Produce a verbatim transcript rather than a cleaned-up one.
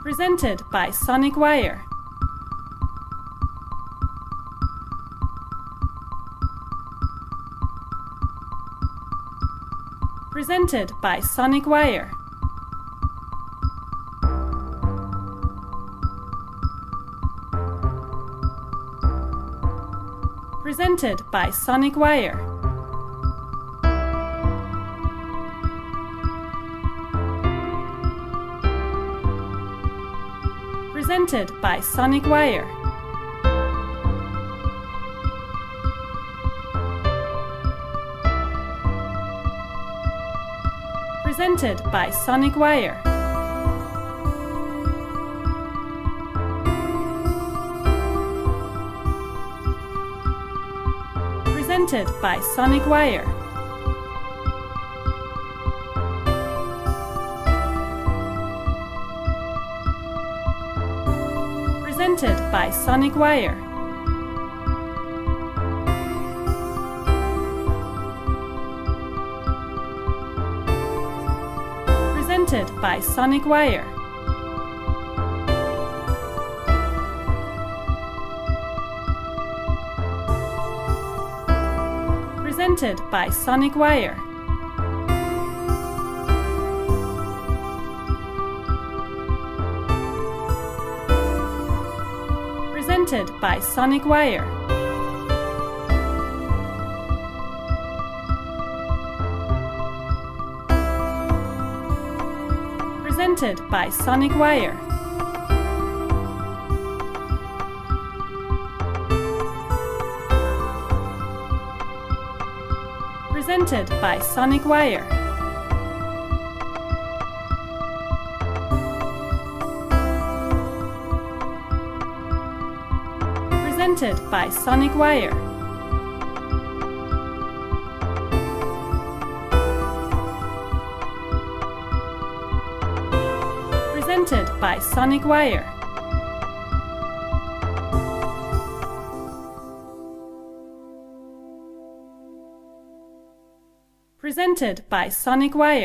Presented by Sonic Wire. Presented by Sonic Wire. Presented by Sonic Wire. Presented by Sonic Wire. Presented by Sonic Wire. Presented by Sonic Wire. Presented by Sonic Wire. Presented by Sonic Wire. Presented by Sonic Wire. Presented by Sonic Wire. Presented by Sonic Wire. Presented by Sonic Wire. Presented by Sonic Wire. Presented by Sonic Wire. Presented by Sonic Wire.